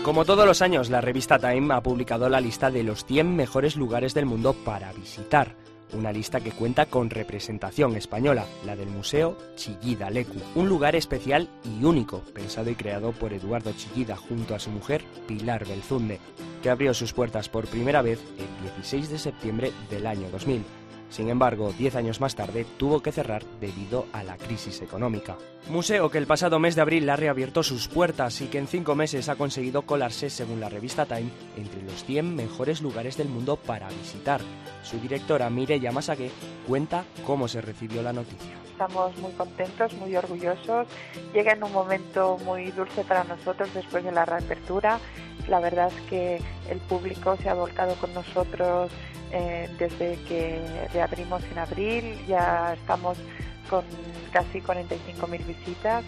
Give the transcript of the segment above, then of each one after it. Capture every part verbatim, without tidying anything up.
Como todos los años, la revista Time ha publicado la lista de los cien mejores lugares del mundo para visitar. Una lista que cuenta con representación española, la del Museo Chillida Leku, un lugar especial y único, pensado y creado por Eduardo Chillida junto a su mujer Pilar Belzunde, que abrió sus puertas por primera vez el dieciséis de septiembre del año dos mil. Sin embargo, diez años más tarde tuvo que cerrar debido a la crisis económica. Museo que el pasado mes de abril ha reabierto sus puertas y que en cinco meses ha conseguido colarse, según la revista Time, entre los cien mejores lugares del mundo para visitar. Su directora, Mireia Massagué, cuenta cómo se recibió la noticia. Estamos muy contentos, muy orgullosos. Llega en un momento muy dulce para nosotros después de la reapertura. La verdad es que el público se ha volcado con nosotros eh, desde que reabrimos en abril. Ya estamos con casi cuarenta y cinco mil visitas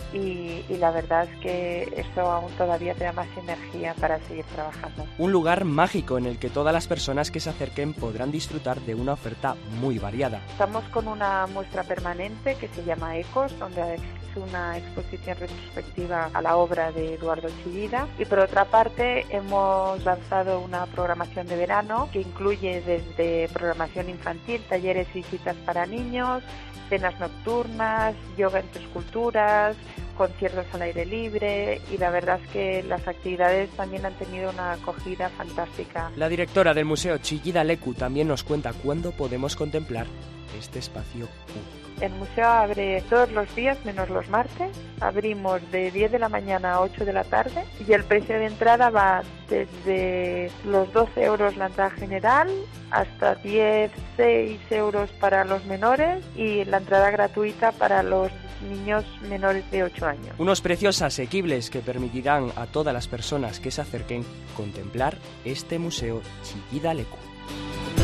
y, y la verdad es que eso aún todavía te da más energía para seguir trabajando. Un lugar mágico en el que todas las personas que se acerquen podrán disfrutar de una oferta muy variada. Estamos con una muestra permanente que se llama Ecos, donde es una exposición retrospectiva a la obra de Eduardo Chillida, y por otra parte hemos lanzado una programación de verano que incluye desde programación infantil, talleres y citas para niños, cenas nocturnas, yoga entre esculturas, conciertos al aire libre, y la verdad es que las actividades también han tenido una acogida fantástica. La directora del Museo Chillida Leku también nos cuenta cuándo podemos contemplar este espacio único. El museo abre todos los días menos los martes. Abrimos de diez de la mañana a ocho de la tarde y el precio de entrada va desde los doce euros la entrada general hasta diez, seis euros para los menores y la entrada gratuita para los niños menores de ocho años. Unos precios asequibles que permitirán a todas las personas que se acerquen contemplar este Museo Chillida Leku.